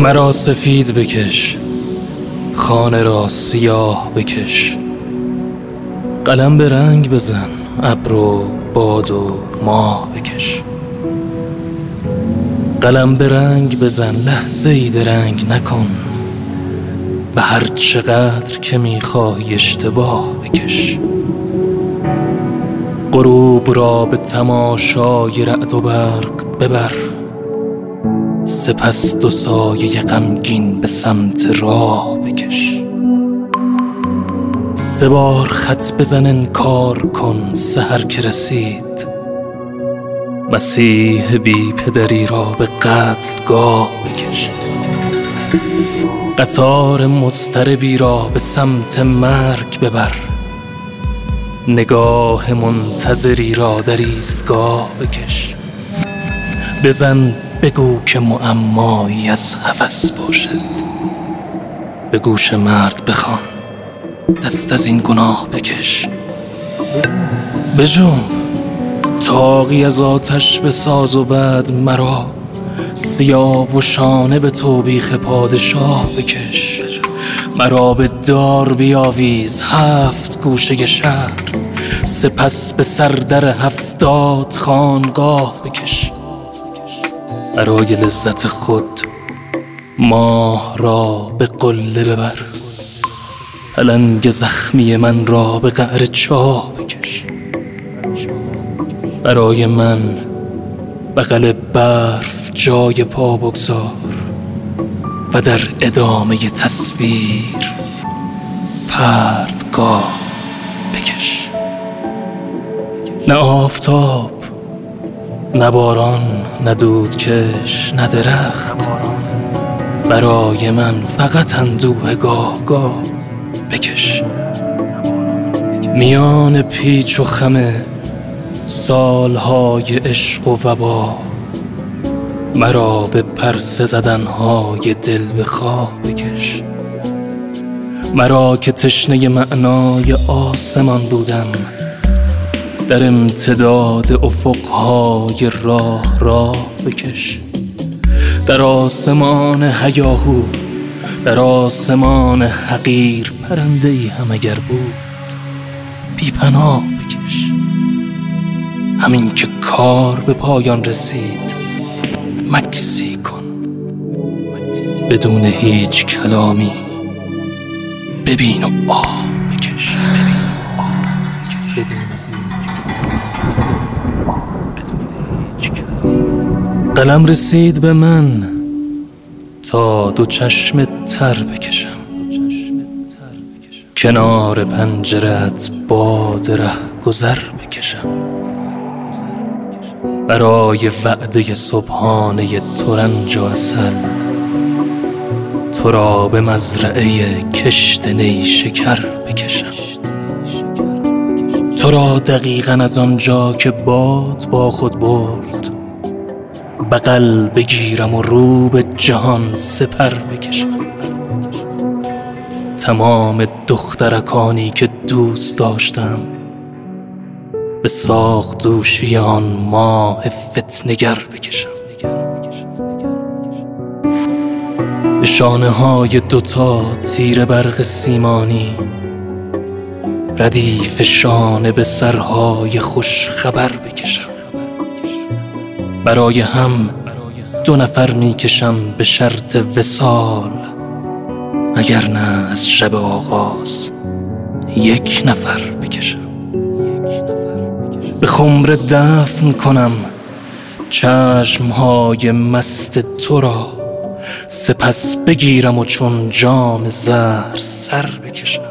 مرا سفید بکش، خانه را سیاه بکش، قلم به رنگ بزن، ابر و باد و ماه بکش. قلم به رنگ بزن، لحظه ای درنگ نکن، و هر چقدر که میخواهی اشتباه بکش. غروب را به تماشای رعد و برق ببر، سپس دو سایه غمگین به سمت راه بکش. 3 بار خط بزن، انکار کن سحر که رسید، مسیح بی پدری را به قتلگاه بکش. قطار مضطربی را به سمت مرگ ببر، نگاه منتظری را در ایستگاه بکش. بزن بگو که معمایی از هوس باشد، به گوش مرد بخوان دست از این گناه بکش. بجنب طاقی از آتش بساز و بعد مرا سیاه و شانه به توبیخ پادشاه بکش. مرا به دار بیاویز 7 گوشه شهر، سپس به سردر 70 خانقاه بکش. برای لذت خود ماه را به قله ببر، پلنگ زخمی من را به قعر چاه بکش. برای من بغل برف جای پا بگذار، و در ادامه تصویر پرتگاه بکش. نه آفتاب، نه باران، نه دودکش، نه درخت، برای من فقط اندوه گاه گاه بکش. میان پیچ و خم سالهای عشق و وبا، مرا به پرسه زدنهای دل به خواه بکش. مرا که تشنه معنای آسمان بودم، در امتداد افقهای راه بکش. در آسمان هیاهو، در آسمان حقیر، پرنده‌ای هم اگر بود بی پناه بکش. همین که کار به پایان رسید مکسی کن، بدون هیچ کلامی ببین و آه بکش. قلم رسید به من تا 2 چشم تر بکشم، کنار پنجره‌ات باد رهگذر بکشم. برای وعده صبحانه ترنج و عسل، تو را به مزرعه کشت نیشکر بکشم. تو را دقیقاً از آنجا که باد با خود برد بغل بگیرم و رو به جهان سپر بکشم. تمام دخترکانی که دوست داشتم به ساق دوشی آن ماه فتنگر بکشم. به شانه های 2 تیر برق سیمانی، ردیف شانه به سرهای خوش خبر بکشم. برای هم 2 نفر میکشم به شرط وصال، اگر نه از شب آغاز 1 نفر بکشم. به خمر دفن کنم چشمهای مست تو را، سپس بگیرم و چون جام زهر سر بکشم.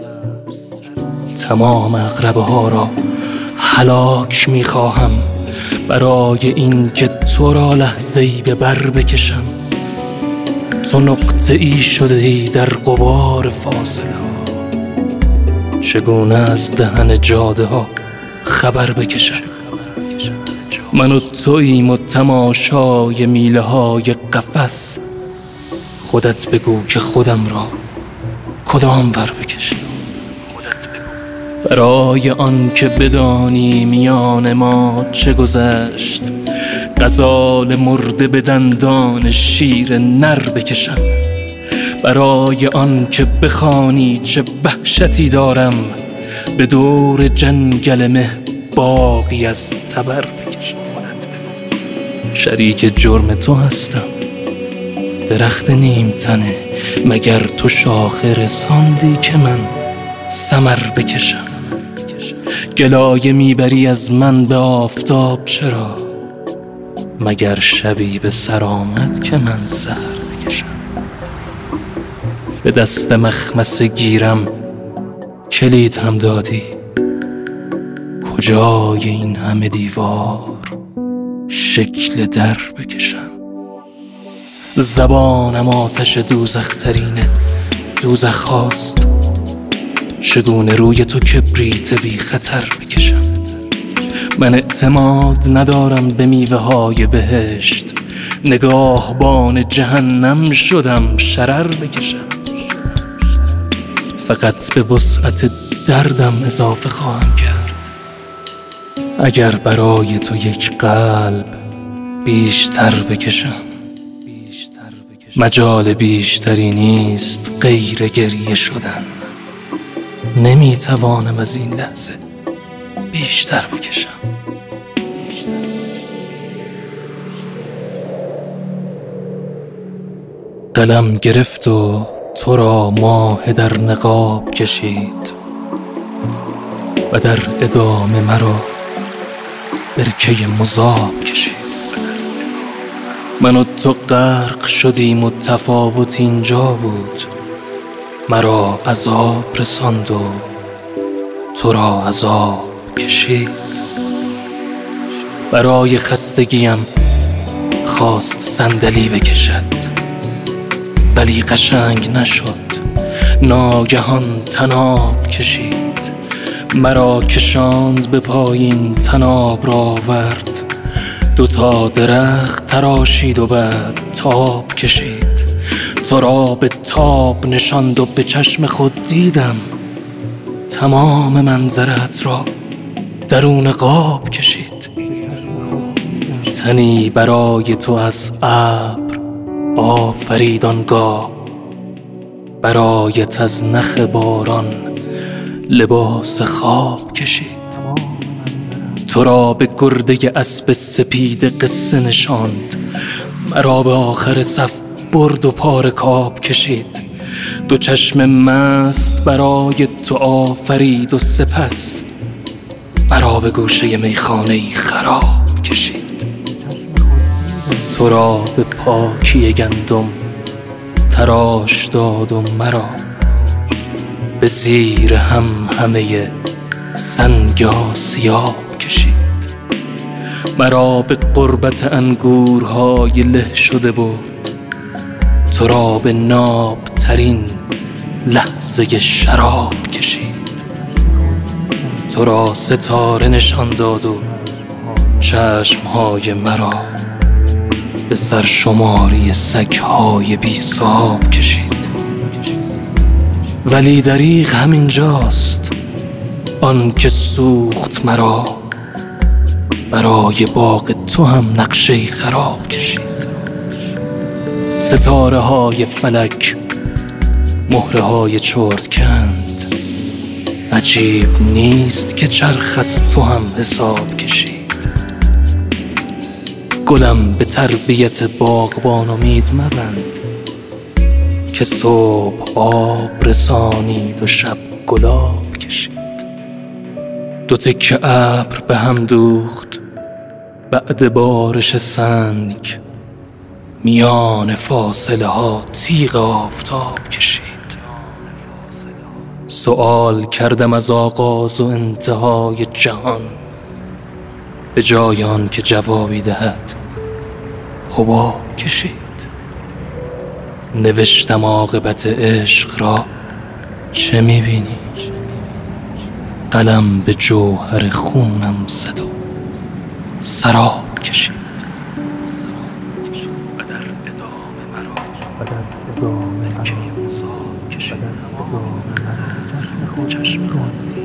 تمام عقربه ها را هلاک میخواهم، برای این که تو را لحظه‌ای به بر بکشم. تو نقطه ای شده ای در غبار فاصله ها، چگونه از دهن جاده ها خبر بکشم. من و توییم و تماشای میله های قفس، خودت بگو که خودم را کدام ور بکشم. برای آن که بدانی میان ما چه گذشت، غزال مرده به دندان شیر نر بکشم، برای آن که بخوانی چه وحشتی دارم، به دور جنگل مه باغی از تبر بکشم. شریک جرم تو هستم، درخت نیم تنه، مگر تو شاخه رساندی که من ثمر بکشم؟ گلایه میبری از من به آفتاب چرا، مگر شبی به سر آمد که من سحر بکشم؟ به دست مخمصه گیرم کلید هم دادی، کجای این همه دیوار شکل در بکشم؟ زبانم آتش دوزخ ترینه، دوزخ هاست، چگونه روی تو کبریت بی خطر بکشم؟ من اعتماد ندارم به میوه های بهشت، نگاهبان جهنم شدم شرر بکشم. فقط به وسعت دردم اضافه خواهم کرد، اگر برای تو یک قلب بیشتر بکشم. مجال بیشتری نیست غیر گریه شدن، نمیتوانم از این لحظه بیشتر بکشم. قلم گرفت و تو را ماه در نقاب کشید و در ادامه مرا برکه مذاب کشید. من و تو غرق شدیم و تفاوت اینجا بود، مرا عذاب رساند و تو را عذاب کشید. برای خستگیم خواست صندلی بکشد، ولی قشنگ نشد، ناگهان طناب کشید. مرا کشاند به پایین، طناب را آورد، دوتا درخت تراشید و بعد تاب کشید. تو را به تاب نشاند و به چشم خود دیدم، تمام منظرت را درون قاب کشید. تنی برای تو از ابر آفرید آنگاه، برایت از نخ باران لباس خواب کشید. تو را به گرده اسب سپید قصه نشاند، مرا به آخر صف برد و پاره کاب کشید. دو چشم مست برای تو آفرید و سپس مرا به گوشه میخانه‌ای خراب کشید. تو را به پاکی گندم تراش داد و مرا به زیر همه سنگ آسیاب کشید. مرا به قربت انگورهای له شده برد، تو را به ناب ترین لحظه شراب کشید. تو را ستاره نشان داد و چشمهای مرا به سرشماری سگهای بی صاحب کشید. ولی دریغ همینجاست، آن که سوخت مرا برای باغ تو هم نقشه خراب کشید. ستاره های فلک مهره های چرت کند، عجیب نیست که چرخ از تو هم حساب کشید. گلم به تربیت باغبان امید مبند، که صبح آب رسانید و شب گلاب کشید. دو تکه ابر به هم دوخت بعد بارش سنگ، میان فاصله ها تیغ آفتاب کشید. سؤال کردم از آغاز و انتهای جهان، به جای آن که جوابی دهد حباب کشید. نوشتم عاقبت عشق را چه میبینی؟ قلم به جوهر خونم زد و سراب کشید. و در ادامه مرا برکه مذاب کشید. چشم خود